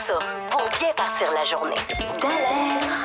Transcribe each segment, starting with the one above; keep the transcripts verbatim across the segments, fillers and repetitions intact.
ça pour bien partir la journée. Dallaire.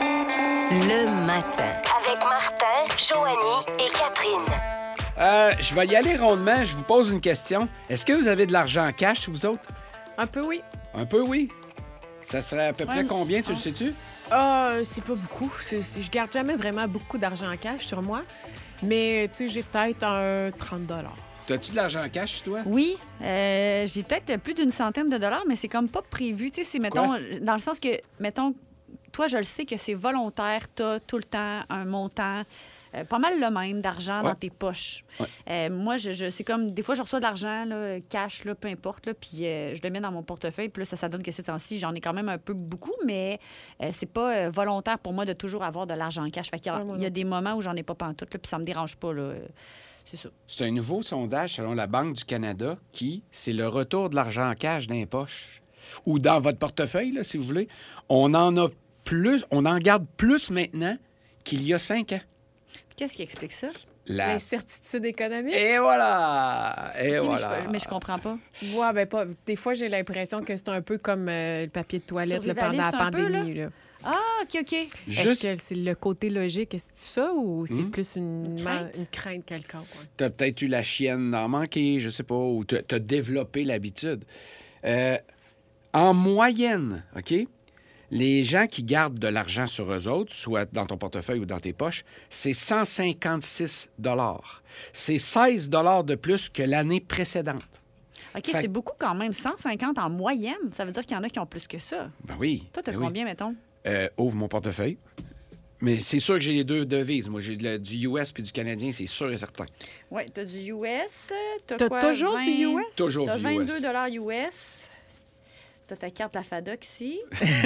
Le matin. Avec Martin, Joanie et Catherine. Euh, je vais y aller rondement. Je vous pose une question. Est-ce que vous avez de l'argent en cash, vous autres? Un peu, oui. Un peu, oui. Ça serait à peu près Ouais. combien, tu le sais-tu? Ah, c'est pas beaucoup. C'est, c'est- je garde jamais vraiment beaucoup d'argent en cash sur moi. Mais, tu sais, j'ai peut-être un trente dollars. T'as-tu de l'argent en cash, toi? Oui, euh, j'ai peut-être plus d'une centaine de dollars, mais c'est comme pas prévu. Tu sais, c'est, mettons, Quoi? dans le sens que, mettons, toi, je le sais que c'est volontaire, t'as tout le temps un montant. euh, pas mal le même d'argent Ouais. dans tes poches. Ouais. Euh, moi, je, je- c'est comme, des fois, je reçois de l'argent, là, cash, là, peu importe, là, puis euh, je le mets dans mon portefeuille, puis là, ça, ça donne que ces temps-ci, j'en ai quand même un peu beaucoup, mais euh, c'est pas euh, volontaire pour moi de toujours avoir de l'argent en cash. Fait qu'il y a, Ouais, moi il y a non. des moments où j'en ai pas pantoute, là, puis ça me dérange pas, là. C'est ça. C'est un nouveau sondage selon la Banque du Canada qui, c'est le retour de l'argent en cash dans les poches ou dans votre portefeuille, là, si vous voulez. On en a plus, on en garde plus maintenant qu'il y a cinq ans. Qu'est-ce qui explique ça? La... L'incertitude économique? Et voilà! Et Ok, mais voilà! je- mais je comprends pas. Ouais, ben pas. Des fois, j'ai l'impression que c'est un peu comme euh, le papier de toilette là, pendant la Survivaliste un peu, pandémie. Là. Ah, OK, OK. Est-ce Juste, que c'est le côté logique? Est-ce que c'est ça ou c'est Hmm. plus une, Une man- crainte? une crainte quelconque? Ouais. t'as peut-être eu la chienne d'en manquer, je sais pas, ou t'as t'as développé l'habitude. Euh, en moyenne, OK? Les gens qui gardent de l'argent sur eux autres, soit dans ton portefeuille ou dans tes poches, c'est cent cinquante-six dollars. C'est seize dollars de plus que l'année précédente. OK, Fait- c'est beaucoup quand même. cent cinquante en moyenne. Ça veut dire qu'il y en a qui ont plus que ça. Ben oui. Toi, t'as ben oui. combien, mettons? Euh, ouvre mon portefeuille. Mais c'est sûr que j'ai les deux devises. Moi, j'ai de la- du U S puis du Canadien, c'est sûr et certain. Oui, t'as du U S. T'as, T'as quoi, toujours vingt du U S? Toujours T'as du vingt-deux U S. dollars U S. T'as ta carte La FADOC ici.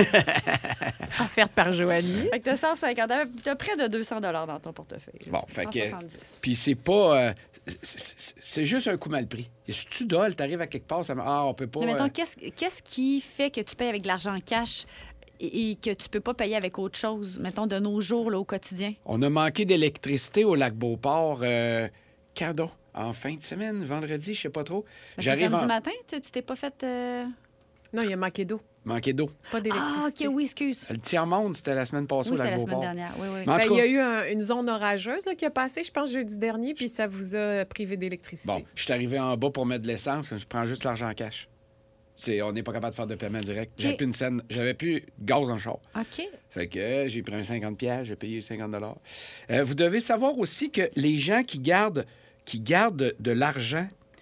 Offerte par Joanie. Fait que t'as cent cinquante. T'as près de deux cents dollars dans ton portefeuille. Bon, fait que- cent soixante-dix. Puis c'est pas... euh, c'est- c'est c'est juste un coup mal pris. Et si tu doles, t'arrives à quelque part, ça me... Ah, on peut pas... Mais mettons, euh, qu'est-ce, qu'est-ce qui fait que tu payes avec de l'argent en cash et, et que tu peux pas payer avec autre chose, mettons, de nos jours, là, au quotidien? On a manqué d'électricité au lac Beauport. Euh, quand donc? En fin de semaine, vendredi, je sais pas trop. Ben, c'est samedi en... matin, tu, tu t'es pas fait... euh, Non, il a manqué d'eau, Manqué d'eau. pas Ah, d'électricité. OK, oui, excuse. Le tiers-monde, c'était la semaine passée Oui, au c'était lac la Beauport. semaine dernière. Oui, oui. Mais en Ben, tout il y cas- a eu un- une zone orageuse là, qui a passé, je pense, jeudi dernier, puis ça vous a privé d'électricité. Bon, je suis arrivé en bas pour mettre de l'essence. Je prends juste l'argent en cash. C'est, on n'est pas capable de faire de paiement direct. J'avais plus une scène, j'avais plus de gaz dans le char. OK. Fait que euh, j'ai pris un cinquante pièces, j'ai payé cinquante dollars. Euh, vous devez savoir aussi que les gens qui gardent, qui gardent de l'argent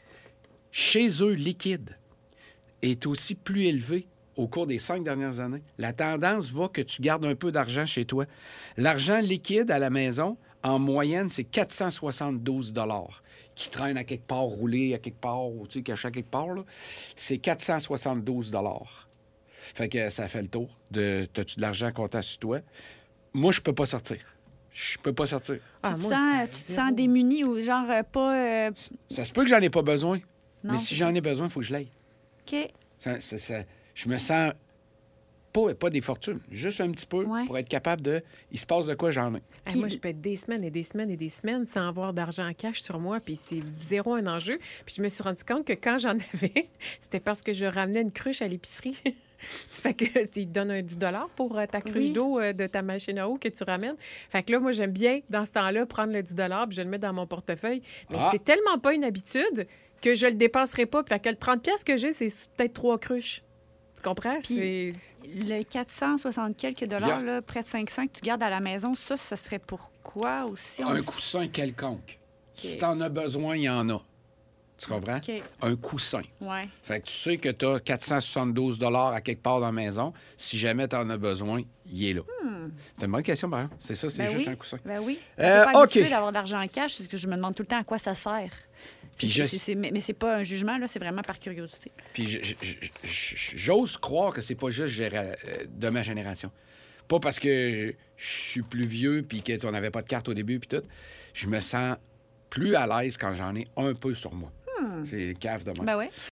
chez eux liquide est aussi plus élevé au cours des cinq dernières années. La tendance va que tu gardes un peu d'argent chez toi. L'argent liquide à la maison, en moyenne, c'est quatre cent soixante-douze dollars qui traîne à quelque part, roulé à quelque part, ou tu sais, caché à quelque part. Là. C'est quatre cent soixante-douze dollars. Fait que ça fait le tour de t'as-tu de l'argent comptant sur toi? Moi, je peux pas sortir. Je peux pas sortir. Ah, tu te moi, sens, c'est tu te zéro. sens démuni ou genre euh, pas... euh, Ça se peut que j'en ai pas besoin. Non, mais si c'est j'en ça. ai besoin, il faut que je l'aille. OK. Ça- ça- ça- je me sens pas, pas des fortunes, juste un petit peu Ouais. pour être capable de. Il se passe de quoi j'en ai. Hey, Puis- moi, je peux être des semaines et des semaines et des semaines sans avoir d'argent en cash sur moi, puis c'est zéro un enjeu. Puis je me suis rendu compte que quand j'en avais, c'était parce que je ramenais une cruche à l'épicerie. Tu fais que tu te donnes un dix pour euh, ta cruche Oui. d'eau euh, de ta machine à eau que tu ramènes. Fait que là, moi, j'aime bien, dans ce temps-là, prendre le dix puis je le mets dans mon portefeuille. Mais Ah. c'est tellement pas une habitude que je le dépenserai pas. Fait que le trente pièces que j'ai, c'est peut-être trois cruches. Tu comprends? Puis- C'est... Le quatre cent soixante quelques dollars, là, près de cinq cents que tu gardes à la maison, ça, ça serait pourquoi aussi? On Un le- coussin quelconque. Si OK. t'en as besoin, il y en a. Tu comprends? OK. Un coussin. Ouais. Fait que tu sais que tu as quatre cent soixante-douze dollars à quelque part dans la maison. Si jamais tu en as besoin, il est là. C'est une bonne question, par exemple. C'est ça, c'est Ben juste oui. un coussin. Ben oui. Euh, Je pas habituée OK. d'avoir de l'argent en cash, parce que je me demande tout le temps à quoi ça sert. Puis C'est- je- c'est- c'est- mais mais c'est pas un jugement, là, c'est vraiment par curiosité. Puis je- je- je- je- j'ose croire que c'est pas juste géra- euh, de ma génération. Pas parce que je je suis plus vieux puis qu'on n'avait pas de carte au début puis tout. Je me sens plus à l'aise quand j'en ai un peu sur moi. C'est cave de moi. Ben ouais.